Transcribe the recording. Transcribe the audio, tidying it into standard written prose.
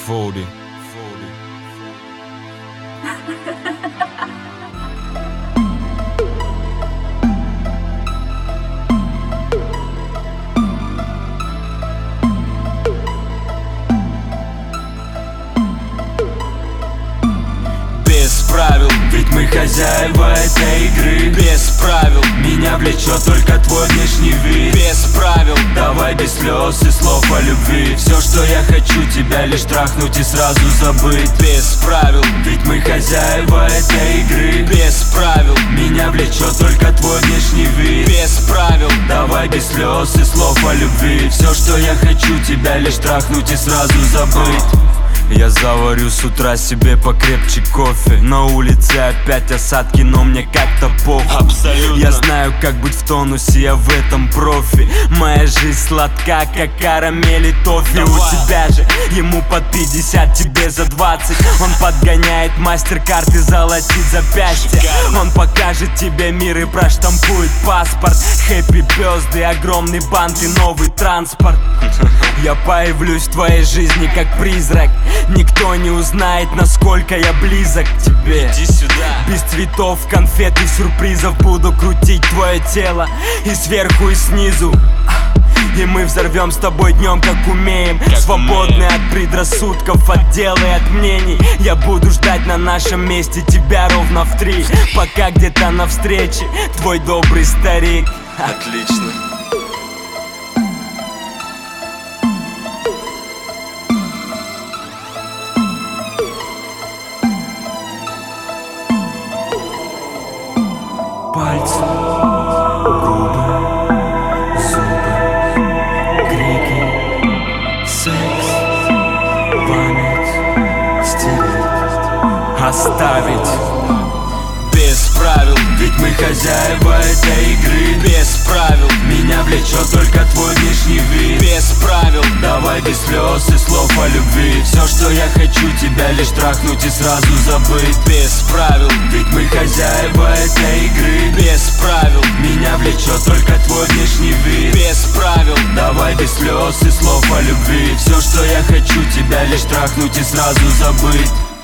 40. Без правил, ведь мы хозяева этой игры. Без правил, меня влечет только твой внешний вид. Без правил, давай без слез и слов о любви. Все, что я хочу, тебя лишь трахнуть и сразу забыть. Без правил, ведь мы хозяева этой игры. Без правил, меня влечет только твой внешний вид. Без правил, давай без слез и слов о любви. Все, что я хочу, тебя лишь трахнуть и сразу забыть. Я заварю с утра себе покрепче кофе. На улице опять осадки, но мне как-то похуй. Абсолютно. Я знаю, как быть в тонусе, я в этом профи. Моя жизнь сладка, как карамель и тофи. У тебя же, ему под 50, тебе за 20. Он подгоняет мастер-карты, золотит запястье. Он покажет тебе мир и проштампует паспорт. Хэппи бёзды, огромный бант и новый транспорт. Я появлюсь в твоей жизни как призрак. Никто не узнает, насколько я близок к тебе. Иди сюда. Без цветов, конфет и сюрпризов буду крутить твое тело и сверху, и снизу. И мы взорвем с тобой днем, как умеем. Свободны от предрассудков, от дел и от мнений. Я буду ждать на нашем месте тебя ровно в 3. Пока где-то на встрече твой добрый старик. Отлично. Пальцы, губы, зубы, крики, секс, память, стереть, оставить. Без правил, ведь мы хозяева этой игры. Без правил, меня влечет только твой внешний вид. Без правил, давай без слез и слов о любви. Все, что я хочу, тебя лишь трахнуть и сразу забыть. Без правил, ведь мы хозяева этой игры. Без правил, меня влечет только твой внешний вид. Без правил, давай без слез и слов о любви. Все, что я хочу, тебя лишь трахнуть и сразу забыть.